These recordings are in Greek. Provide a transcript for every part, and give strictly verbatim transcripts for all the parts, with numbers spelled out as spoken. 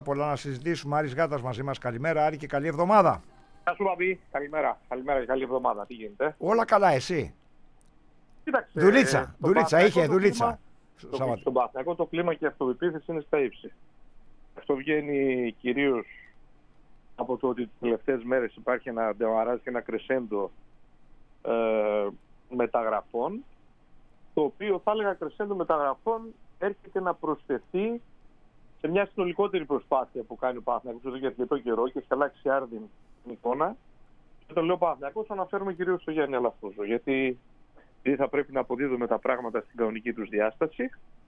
Πολλά να συζητήσουμε. Άρης Γάτας μαζί μας. Καλημέρα, Άρη, και καλή εβδομάδα. Γεια σου, Παπί. Καλημέρα. Καλημέρα και καλή εβδομάδα. Τι γίνεται? Όλα καλά, εσύ? Κοίταξε. Δουλίτσα. Δουλίτσα, είχε δουλίτσα. Στον Παναθηναϊκό το κλίμα και η αυτοπεποίθηση είναι στα ύψη. Αυτό βγαίνει κυρίως από το ότι τις τελευταίες μέρες υπάρχει ένα ντεμαράζ και ένα κρεσέντο ε, μεταγραφών, το οποίο θα έλεγα κρεσέντο μεταγραφών έρχεται να προσθεθεί σε μια συνολικότερη προσπάθεια που κάνει ο Παναθηναϊκός εδώ για αρκετό καιρό και έχει αλλάξει άρδιν την εικόνα. Και το λέω Παναθηναϊκός, αναφέρομαι κυρίως στο Γιάννη Αλαφούζο, γιατί θα πρέπει να αποδίδουμε τα πράγματα στην κανονική τους διάσταση.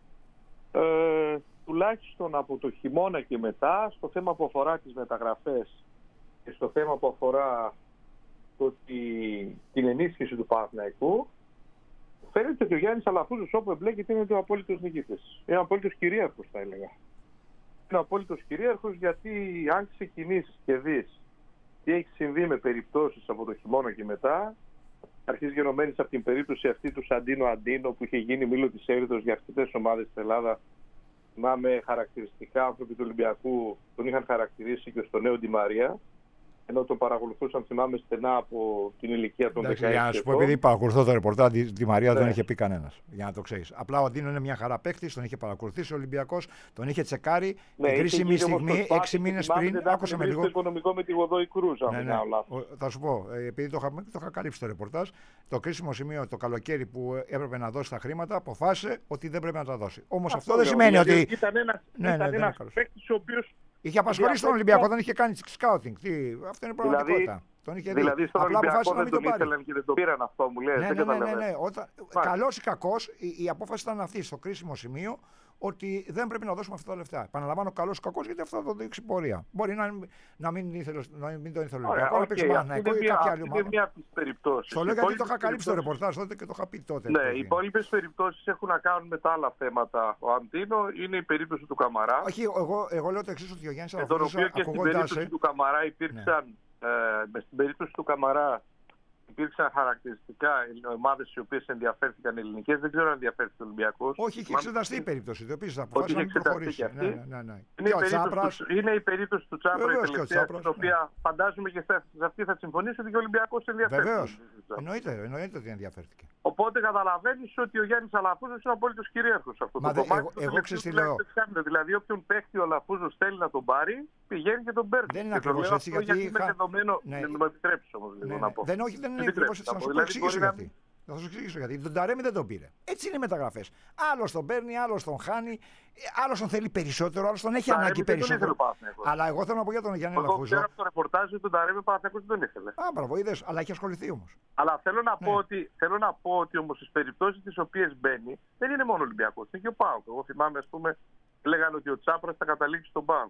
Ε, τουλάχιστον από το χειμώνα και μετά, στο θέμα που αφορά τις μεταγραφές και στο θέμα που αφορά το ότι, την ενίσχυση του Παναθηναϊκού, φαίνεται ότι ο Γιάννης Αλαφούζος όπου εμπλέκεται είναι ο απόλυτος νικητής. Είναι ο απόλυτος κυρίαρχος, θα έλεγα. Είναι ο απόλυτος κυρίαρχος, γιατί αν ξεκινήσεις και δεις τι έχει συμβεί με περιπτώσεις από το χειμώνα και μετά, αρχής γενομένης από την περίπτωση αυτή του Σαντίνο Αντίνο που είχε γίνει μήλο της έρηδος για αρκετές ομάδες στην Ελλάδα. Θυμάμαι χαρακτηριστικά άνθρωποι του Ολυμπιακού τον είχαν χαρακτηρίσει και στο νέο Ντι Μαρία, ενώ τον παρακολουθούσαν, θυμάμαι, στενά από την ηλικία των δεκαέξι. Για να σου πω, επειδή παρακολουθώ το ρεπορτάζ, Ντι Μαρία ναι. δεν είχε πει κανένας. Για να το ξέρεις. Απλά ο Αντίνο είναι μια χαρά παίκτης, τον είχε παρακολουθήσει ο Ολυμπιακός, τον είχε τσεκάρει. Ναι, την κρίσιμη στιγμή, έξι μήνες πριν, άκουσε με λίγο. Το οικονομικό με τη Γοδόη Κρούζα. Ναι, ναι. Θα σου πω, επειδή το είχα, το είχα καλύψει το ρεπορτάζ, το κρίσιμο σημείο το καλοκαίρι που έπρεπε να δώσει τα χρήματα, αποφάσισε ότι δεν πρέπει να τα δώσει. Όμως αυτό, αυτό δεν σημαίνει ότι. Ήταν ένας παίκτης ο οποίος. Είχε απασχολήσει τον Ολυμπιακό, δεν είχε κάνει σκάουτινγκ. Αυτό είναι πραγματικότητα. Δηλαδή, τον είχε δηλαδή στον Απλά Ολυμπιακό δεν τον, τον ήθελαν και δεν το πήραν, αυτό μου λέει. Ναι, ναι, ναι, ναι, ναι. Όταν... Καλός ή κακός, η, η απόφαση ήταν αυτή στο κρίσιμο σημείο ότι δεν πρέπει να δώσουμε αυτά τα λεφτά. Επαναλαμβάνω, καλός ή κακός, γιατί αυτό θα το δείξει πορεία. Μπορεί να, να, μην, ήθελε, να μην το ήθελε ο Ολυμπιακό, να παίξει Παναθηναϊκό ή κάποια άλλη ομάδα. Είναι μία από τις περιπτώσεις. Στο λέω γιατί το είχα καλύψει το ρεπορτάζ τότε και το είχα πει τότε. Ναι, οι υπόλοιπες περιπτώσεις έχουν να κάνουν με τα άλλα θέματα. Ο Αντίνο είναι η περίπτωση του Καμαρά. Όχι, εγώ, εγώ λέω το εξής, ότι ο Γιάννης Αλαφούζος, και στην περίπτωση του Καμαρά υπήρξαν. Με στην περίπτωση του Καμαρά υπήρξαν χαρακτηριστικά ομάδες οι οποίες ενδιαφέρθηκαν ελληνικές. Δεν ξέρω αν ενδιαφέρθηκε ο Ολυμπιακός. Όχι, είχε εξεταστεί η περίπτωση. Το επίσης αποφάσισε να προχωρήσει. Ναι, ναι, ναι, ναι. Είναι, η Τσάπρας, του, είναι η περίπτωση του Τσάπρα, η τελευταία, την οποία ναι. φαντάζομαι και σε αυτή θα συμφωνήσει ότι και ο Ολυμπιακός ενδιαφέρθηκε. Βεβαίως. Εννοείται, εννοείται ότι ενδιαφέρθηκε. Οπότε καταλαβαίνεις ότι ο Γιάννης Αλαφούζος είναι απόλυτος κυρίαρχος σε αυτό Μα το δε, κομμάτι. Εγώ, εγώ ξέρω τι λέω. Δηλαδή, όποιον παίχτη ο Αλαφούζος θέλει να τον πάρει, πηγαίνει και τον παίρνει. Δεν είναι ακριβώς έτσι. Γιατί είναι δεδομένο. Να μου επιτρέψει όμως λίγο να πω. Δεν, όχι, δεν είναι ακριβώς έτσι. Θα σου εξηγήσω γιατί. Θα σου εξηγήσω γιατί. Τον Ταρέμι δεν τον πήρε. Έτσι είναι οι μεταγραφές. Άλλος τον παίρνει, άλλος τον χάνει, άλλος τον θέλει περισσότερο, άλλος τον έχει Ταρέμι ανάγκη περισσότερο. Τον Αλλά εγώ θέλω να πω για τον Γιάννη Αλαφούζο. Εγώ ξέρω από το ρεπορτάζ ότι τον Ταρέμι Παναθηναϊκός δεν ήθελε. Α, μπράβο, είδες, αλλά έχει ασχοληθεί όμως. Αλλά θέλω να, ναι. πω ότι, θέλω να πω ότι όμως στις περιπτώσεις τις οποίες μπαίνει δεν είναι μόνο ο Ολυμπιακός, είναι και ο ΠΑΟΚ. Εγώ θυμάμαι, ας πούμε, λέγανε ότι ο Τσάπρας θα καταλήξει στον ΠΑΟΚ.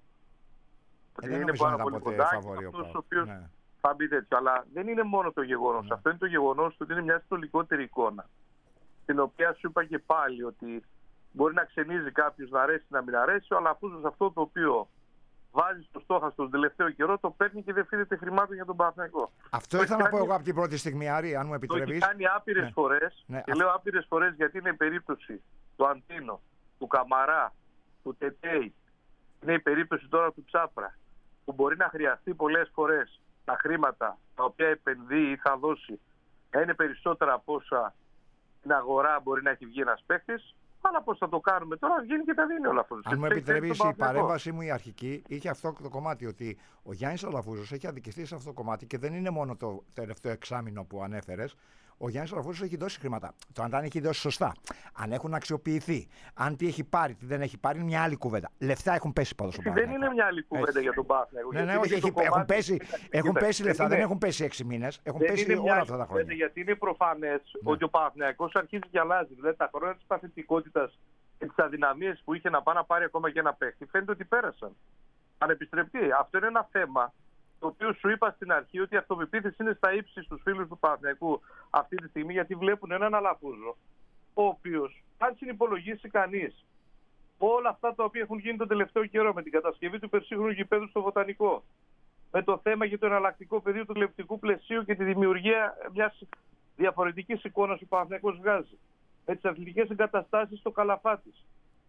Ε, δεν είναι πάρα πολύ κοντά. Αυτός ο οποίος θα μπει τέτοιο. Αλλά δεν είναι μόνο το γεγονός. Ναι. Αυτό είναι το γεγονός ότι είναι μια συνολικότερη εικόνα. Την οποία σου είπα και πάλι ότι μπορεί να ξενίζει κάποιος, να αρέσει να μην αρέσει. Ο Αλαφούζος αυτό το οποίο βάζει στο στόχαστο τον τελευταίο καιρό το παίρνει και δεν φύγεται χρημάτων για τον Παναθηναϊκό. Αυτό ήθελα να πω εγώ από την πρώτη στιγμή, Άρη, αν μου επιτρέπεις. Το έχει κάνει άπειρες ναι. φορές. Ναι. Και λέω άπειρες φορές γιατί είναι η περίπτωση του Αντίνο, του Καμαρά, του Τετέι. Είναι η περίπτωση τώρα του Τσάπρα, που μπορεί να χρειαστεί πολλές φορές τα χρήματα τα οποία επενδύει ή θα δώσει να είναι περισσότερα από όσα στην αγορά μπορεί να έχει βγει ένας παίκτης. Αλλά πώς θα το κάνουμε τώρα, βγαίνει και τα δίνει όλα αυτά. Αν μου επιτρέπεις, η παρέμβασή μου η αρχική είχε αυτό το κομμάτι, ότι ο Γιάννης Αλαφούζος έχει αδικηθεί σε αυτό το κομμάτι και δεν είναι μόνο το τελευταίο εξάμηνο που ανέφερες. Ο Γιάννης Αλαφούζος έχει δώσει χρήματα. Το αν τα έχει δώσει σωστά, αν έχουν αξιοποιηθεί, αν τι έχει πάρει, τι δεν έχει πάρει, είναι μια άλλη κουβέντα. Λεφτά έχουν πέσει πάντως στον Παναθηναϊκό. Δεν είναι μια άλλη κουβέντα για τον Παναθηναϊκό. Ναι, ναι, όχι, έχει, έχουν πέσει, έχουν πέσει λεφτά, δεν έχουν πέσει έξι μήνες, έχουν δεν πέσει όλα αυτά τα χρόνια. Γιατί είναι προφανές ναι. ότι ο Παναθηναϊκός αρχίζει και αλλάζει. Δηλαδή τα χρόνια της παθητικότητας και τις αδυναμίες που είχε να πάει να πάρει ακόμα και ένα παίχτη, φαίνεται ότι πέρασαν. Αν επιστρεπτεί. Αυτό είναι ένα θέμα το οποίο σου είπα στην αρχή ότι η αυτοπεποίθηση είναι στα ύψη στους φίλους του Παναθηναϊκού αυτή τη στιγμή, γιατί βλέπουν έναν Αλαφούζο, ο οποίος, αν συνυπολογίσει κανείς όλα αυτά τα οποία έχουν γίνει τον τελευταίο καιρό με την κατασκευή του υπερσύγχρονου γηπέδου στο Βοτανικό, με το θέμα για το εναλλακτικό πεδίο του τηλεοπτικού πλαισίου και τη δημιουργία μιας διαφορετικής εικόνας που ο Παναθηναϊκός βγάζει, με τις αθλητικές εγκαταστάσεις στο Καλαφάτης,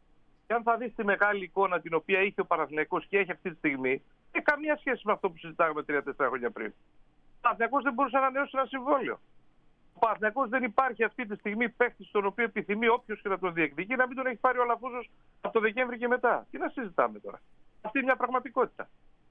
Και αν θα δεις τη μεγάλη εικόνα την οποία είχε ο Παναθηναϊκός και έχει αυτή τη στιγμή, δεν έχει καμία σχέση με αυτό που συζητάγαμε τρία τέσσερα χρόνια πριν. Ο Παναθηναϊκός δεν μπορούσε να ανανεώσει ένα συμβόλαιο. Ο Παναθηναϊκός δεν υπάρχει αυτή τη στιγμή παίκτη στον οποίο επιθυμεί όποιος και να τον διεκδικεί να μην τον έχει πάρει ο Αλαφούζος από το Δεκέμβρη και μετά. Τι να συζητάμε τώρα. Αυτή είναι μια πραγματικότητα.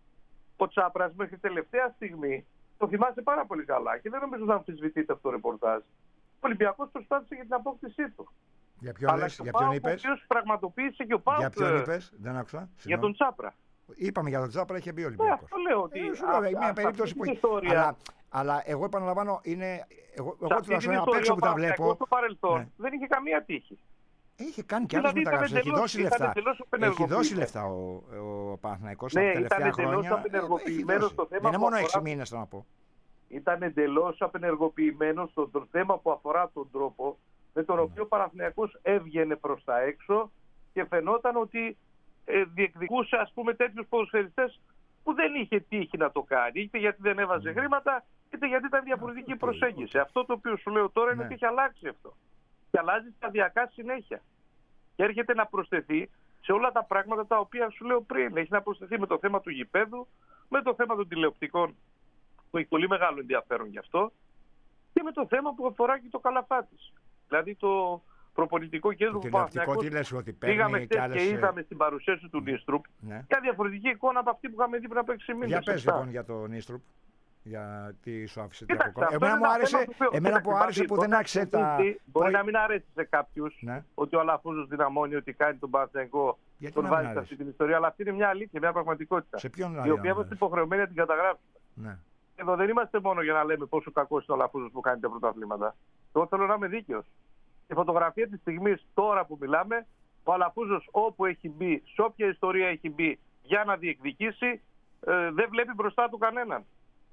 Ο Τσάπρας μέχρι τελευταία στιγμή το θυμάσαι πάρα πολύ καλά και δεν νομίζω να αμφισβητείτε αυτό το ρεπορτάζ. Ο Ολυμπιακός προσπάθησε για την απόκτησή του. Για ποιον, λες, για ποιον είπες? Πραγματοποίησε και ο Πάουκ. Για ποιον είπες? Δεν άκουσα. Για τον Τσάπρα. Είπαμε για τον Τσάπρα, είχε μπει ο Ολυμπιακός. Ναι, αυτό λέω ότι. Ε, σου λέω, α, μια περίπτωση που. Αλλά, αλλά εγώ επαναλαμβάνω, είναι. Εγώ, εγώ τουλάχιστον απ' έξω που τα βλέπω. Στο παρελθόν ναι. δεν είχε καμία τύχη. Είχε κάνει και άλλες δηλαδή, μεταγραφές. Έχει δώσει λεφτά. Έχει δώσει λεφτά ο, ο Παναθηναϊκός ναι, τα τελευταία χρόνια. Απενεργοποιημένο στο θέμα. Δεν είναι μόνο έξι μήνες το να πω. Ήταν εντελώς απενεργοποιημένο στο θέμα που αφορά τον τρόπο με τον οποίο ο Παναθηναϊκός έβγαινε προς τα έξω και φαινόταν ότι ε, διεκδικούσε ας πούμε τέτοιους ποδοσφαιριστές που δεν είχε τύχη να το κάνει, είτε γιατί δεν έβαζε χρήματα, είτε γιατί ήταν διαφορετική η προσέγγιση. Αυτό το οποίο σου λέω τώρα είναι ότι έχει αλλάξει αυτό. Και αλλάζει σταδιακά συνέχεια. Και έρχεται να προσθεθεί σε όλα τα πράγματα τα οποία σου λέω πριν. Έχει να προσθεθεί με το θέμα του γηπέδου, με το θέμα των τηλεοπτικών που έχει πολύ μεγάλο ενδιαφέρον γι' αυτό και με το θέμα που αφορά και το Καλαφάτης. Δηλαδή το προπονητικό κέντρο του Παναθηναϊκού. Πήγαμε χτες και, άλλες... και είδαμε στην παρουσίαση του Νίστρουπ ναι. μια διαφορετική εικόνα από αυτή που είχαμε δει πριν από έξι μήνες. Για πες λοιπόν για τον Νίστρουπ. Για τι σου άφησε τι από εμένα μου άρεσε, εμένα που άρεσε που δεν άξε τα. Μπορεί να μην αρέσει σε κάποιους ναι. ότι ο Αλαφούζος δυναμώνει, ότι κάνει τον Παναθηναϊκό, τον βάζει σε αυτή την ιστορία. Αλλά αυτή είναι μια αλήθεια, μια πραγματικότητα. Σε ποιον η οποία είμαστε υποχρεωμένοι να την καταγράψουμε. Ναι. Εδώ δεν είμαστε μόνο για να λέμε πόσο κακός είναι ο Αλαφούζος που κάνει τα πρωταθλήματα. Εγώ θέλω να είμαι δίκαιος. Η φωτογραφία της στιγμής τώρα που μιλάμε, ο Αλαφούζος όπου έχει μπει, σε όποια ιστορία έχει μπει για να διεκδικήσει, ε, δεν βλέπει μπροστά του κανέναν.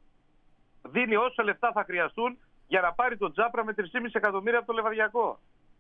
Δίνει όσα λεφτά θα χρειαστούν για να πάρει τον Τζάπρα με τρία κόμμα πέντε εκατομμύρια από το Λεβαδιακό.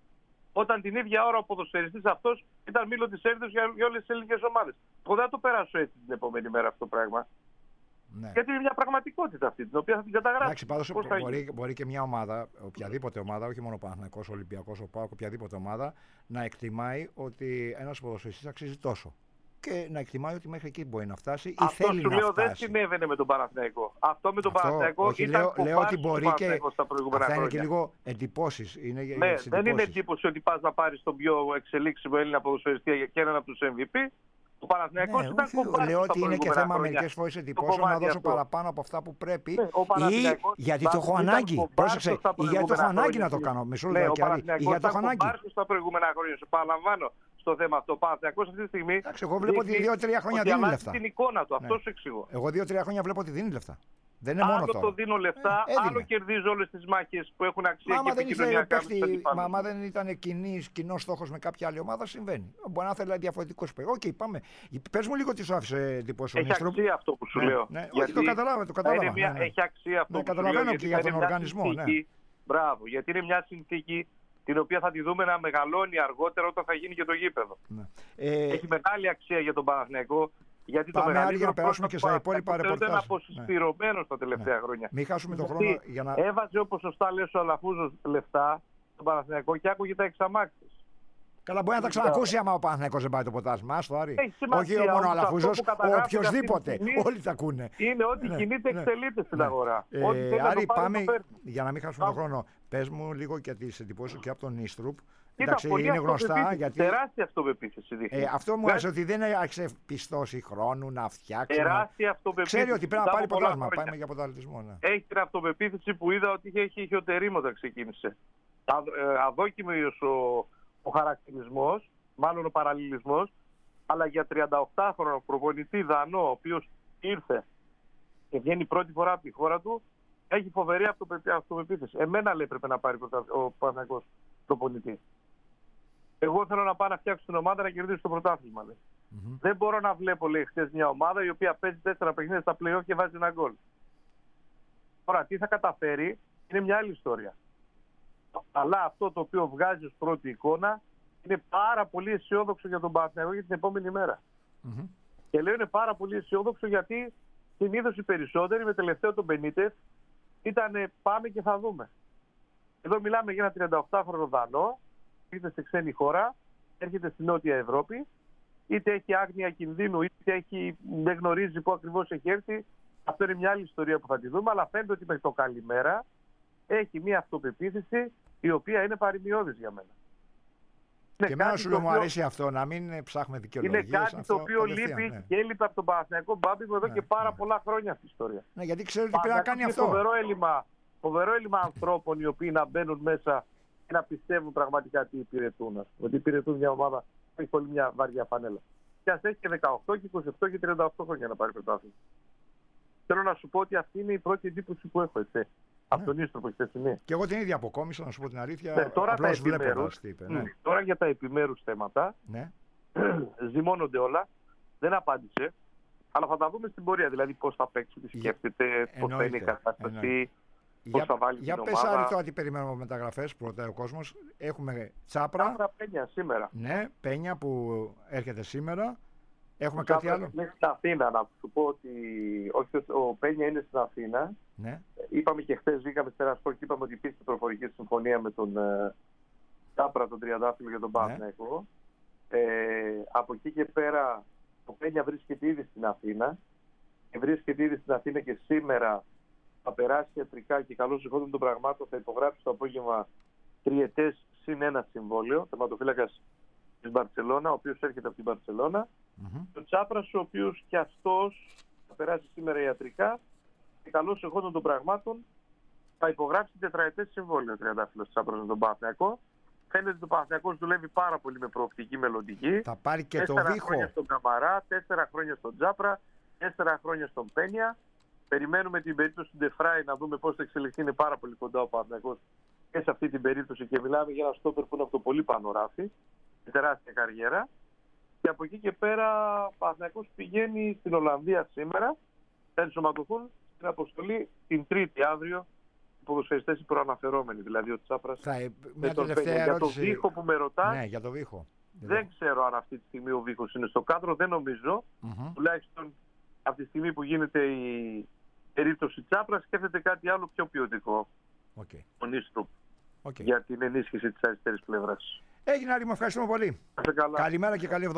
Όταν την ίδια ώρα ο ποδοσφαιριστής αυτός ήταν μήλο της έρηδος για, για όλες τις ελληνικές ομάδες. Εγώ δεν θα το περάσω έτσι την επόμενη μέρα αυτό το πράγμα. Ναι. Γιατί είναι μια πραγματικότητα αυτή, την οποία θα την καταγράψω. Εντάξει, πάντως μπορεί, μπορεί και μια ομάδα, οποιαδήποτε ομάδα, όχι μόνο ο Παναθηναϊκός, ο Ολυμπιακός, ο ΠΑΟΚ, οποιαδήποτε ομάδα, να εκτιμάει ότι ένας ποδοσφαιριστής αξίζει τόσο. Και να εκτιμάει ότι μέχρι εκεί μπορεί να φτάσει ή αυτό θέλει να φτάσει. Αυτό σου λέω δεν συνέβαινε με τον Παναθηναϊκό. Αυτό με τον Παναθηναϊκό όχι, ήταν λέω, λέω ότι μπορεί και στα προηγούμενα αυτά χρόνια. είναι και λίγο εντυπώσεις. Είναι ναι, δεν εντυπώσεις. Είναι εντύπωση ότι πας να πάρεις τον πιο εξελίξιμο Έλληνα ποδοσφαιριστή και έναν από τους εμ βι πι. Ο Παναθηναϊκός ναι, ήταν κομπάρι. Λέω ότι είναι και θέμα μερικές φορές εντυπώσεων να δώσω αυτό. παραπάνω από αυτά που πρέπει ναι, ή γιατί το έχω ανάγκη. Πρόσεξε, ή γιατί το έχω ανάγκη να το κάνω. Μισό λεπτό. Ή γιατί το έχω ανάγκη. Στα προηγούμενα χρόνια, σου παραλαμβάνω στο θέμα αυτό. Ο Παναθηναϊκός αυτή τη στιγμή. Εντάξει, εγώ βλέπω ότι δύο τρία χρόνια δίνει λεφτά. Την εικόνα του, αυτό σου εξηγώ. Εγώ δύο τρία χρόνια βλέπω ότι δίνει λεφτά. Δεν είναι μόνο άλλο τώρα. το δίνω λεφτά, ε, άλλο κερδίζω όλες τις μάχες που έχουν αξία και επικοινωνιακά. Μα άμα δεν ήταν κοινός στόχος με κάποια άλλη ομάδα, συμβαίνει. Μπορεί να θέλει διαφορετικό σπέγο. Οκ, πάμε. Πες μου λίγο τι σου άφησε εντυπώσεις ο Νίστρουπ. Έχει αξία αυτό που σου λέω. Ναι, όχι, το καταλάβα. Το κατάλαβα. Μια, ναι, ναι. Έχει αξία αυτό ναι, που καταλαβαίνω σου λέω. Και για τον οργανισμό. Συνθήκη, ναι. Μπράβο, γιατί είναι μια συνθήκη την οποία θα τη δούμε να μεγαλώνει αργότερα όταν θα γίνει και το γήπεδο. Ναι. Ε, Έχει μεγάλη αξία για τον Παναθηναϊκό. Γιατί πάμε το μεγαλύτερο για να περάσουμε και στα υπόλοιπα ρεπορτάζ. Ήταν αποσυσπηρωμένο ναι. τα τελευταία ναι. χρόνια. Μην χάσουμε τον γιατί χρόνο για να. Έβαζε όπως σωστά λες ο Αλαφούζος λεφτά στον Παναθηναϊκό και άκουγε τα εξαμάξεις. Καλά, μπορεί να τα ξανακούσει άμα ο Παναθηναϊκός δεν πάει το ποτάσμα. Άστο, Άρη. Όχι μόνο ο Αλαφούζος, ο οποιοσδήποτε. Όλοι τα ακούνε. Είναι ότι ναι, κινείται, ναι, εξελίσσεται στην ναι. αγορά. Ε, ό,τι Άρη, το πάμε το για να μην χάσουμε τον χρόνο. Πες μου λίγο για τις εντυπώσεις και από τον Νίστρουπ. Εντάξει, είναι γνωστά γιατί. Τεράστια αυτοπεποίθηση δείχνει. Ε, αυτό μου άρεσε ότι δεν άρχισε πιστώσει χρόνου να φτιάξει. Τεράστια αυτοπεποίθηση. Ξέρει ότι πρέπει να πάρει ποτάσμα. Πάμε για πρωταθλητισμό. Ναι. Έχει την αυτοπεποίθηση που είδα ότι είχε χιωτερήματα ξεκίνησε. Αδόκιμος ο, ο χαρακτηρισμός, μάλλον ο παραλληλισμός, αλλά για τριανταοκτάχρονο προπονητή Δανό, ο οποίος ήρθε και βγαίνει πρώτη φορά από τη χώρα του, έχει φοβερή αυτοπεποίθηση. Εμένα λέει πρέπει να πάρει ο Παναθηναϊκός προπονητή. Εγώ θέλω να πάω να φτιάξω την ομάδα να κερδίσω το πρωτάθλημα. Mm-hmm. Δεν μπορώ να βλέπω, λέει, χθες μια ομάδα η οποία παίζει τέσσερα παιχνίδια στα play-off και βάζει ένα γκολ. Τώρα, τι θα καταφέρει είναι μια άλλη ιστορία. Αλλά αυτό το οποίο βγάζει ως πρώτη εικόνα είναι πάρα πολύ αισιόδοξο για τον Παναθηναϊκό για την επόμενη μέρα. Mm-hmm. Και λέω είναι πάρα πολύ αισιόδοξο γιατί συνήθως οι περισσότεροι με τελευταίο τον Μπενίτεφ ήταν πάμε και θα δούμε. Εδώ μιλάμε για ένα τριανταοκτάχρονο Δανό, ήρθε σε ξένη χώρα έρχεται στη Νότια Ευρώπη, είτε έχει άγνοια κινδύνου, είτε έχει, δεν γνωρίζει πού ακριβώς έχει έρθει. Αυτό είναι μια άλλη ιστορία που θα τη δούμε, αλλά φαίνεται ότι με το καλημέρα έχει μια αυτοπεποίθηση η οποία είναι παρημιώδης για μένα. Και εμένα σου λέω, μου αρέσει αυτό, να μην ψάχνουμε δικαιολογίες. Είναι κάτι το οποίο λείπει ναι. και έλειπε από τον Παναθηναϊκό Μπάμπικο εδώ ναι, και πάρα ναι. πολλά χρόνια αυτή η ιστορία. Ναι, γιατί ξέρω ότι πρέπει να κάνει αυτό. Φοβερό έλλειμμα, φοβερό έλλειμμα ανθρώπων οι οποίοι να μπαίνουν μέσα και να πιστεύουν πραγματικά τι υπηρετούν. Ότι υπηρετούν μια ομάδα που έχει πολύ μια βαριά φανέλα. Και ας έχει και δεκαοκτώ και είκοσι οκτώ και τριάντα οκτώ χρόνια να πάρει πρωτάθλημα. Θέλω να σου πω ότι αυτή είναι η πρώτη εντύπωση που έχω, έτσι. Από τον Ίστρο που έχει χθεσινή. Και εγώ την ίδια αποκόμισα, να σου πω την αλήθεια. Ναι, τώρα, τα επιμέρους, είπε, ναι. τώρα για τα επιμέρους θέματα, ναι. Ζυμώνονται όλα. Δεν απάντησε. Αλλά θα τα δούμε στην πορεία. Δηλαδή πώς θα παίξει, τι σκέφτεται, πώς θα είναι η κατάσταση, πώς θα βάλει για την πες ομάδα. αριθμό ότι περιμένουμε μεταγραφές που ρωτάει ο κόσμος. Έχουμε Τσάπρα. Τσάπρα Πένια σήμερα. Ναι, Πένια που έρχεται σήμερα. Έχουμε κάτι άλλο. Μέχρι στην Αθήνα, να σου πω ότι όχι, ο Πένια είναι στην Αθήνα. Ναι. Είπαμε και χθες, βγήκαμε στην Ερασπορ και είπαμε ότι υπήρχε προφορική συμφωνία με τον Τσάπρα, τον Τριαντάφυλλο για τον Παναθηναϊκό. Ναι. Ε, από εκεί και πέρα, ο Πένια βρίσκεται ήδη στην Αθήνα. Και βρίσκεται ήδη στην Αθήνα και σήμερα θα περάσει ιατρικά και καλώς εχόντων των πραγμάτων θα υπογράψει το απόγευμα τριετές συν ένα συμβόλαιο. Τερματοφύλακας της Μπαρτσελώνα, ο οποίος έρχεται από την Μπαρτσελώνα. Mm-hmm. Ο Τσάπρας, ο οποίος και αυτός θα περάσει σήμερα ιατρικά και καλώς εχόντων των πραγμάτων θα υπογράψει τετραετές συμβόλαιο. Τριαντάφυλλος Τσάπρας με τον Παναθηναϊκό. Φαίνεται ότι ο Παναθηναϊκός δουλεύει πάρα πολύ με προοπτική μελλοντική. Θα πάρει και τέσσερα το Βίχο. χρόνια στον Καμαρά, τέσσερα χρόνια στον Τσάπρα, τέσσερα χρόνια στον Πένια. Περιμένουμε την περίπτωση του Ντεφράι να δούμε πώς θα εξελιχθεί. Είναι πάρα πολύ κοντά ο Παναθηναϊκός και σε αυτή την περίπτωση και μιλάμε για ένα στόπερ που είναι από το πολύ πάνω ράφι. Τεράστια καριέρα. Και από εκεί και πέρα ο Παναθηναϊκός πηγαίνει στην Ολλανδία σήμερα. Θα ενσωματωθούν στην αποστολή την Τρίτη αύριο οι ποδοσφαιριστές οι προαναφερόμενοι. Δηλαδή ο Τσάπρας θα, με τον Πένια. Για το Βίχο που με ρωτάς, ναι, για το Βίχο. δεν ξέρω αν αυτή τη στιγμή ο Βίχος είναι στο κάδρο. Δεν νομίζω. Mm-hmm. Τουλάχιστον από τη στιγμή που γίνεται η περίπτωση Τσάπρα σκέφτεται κάτι άλλο πιο ποιοτικό. Okay. Ο Νίστρουπ. Okay. Για την ενίσχυση της αριστερής πλευράς. Έγινε, Άρη, μου ευχαριστούμε πολύ. Καλημέρα και καλή εβδομάδα.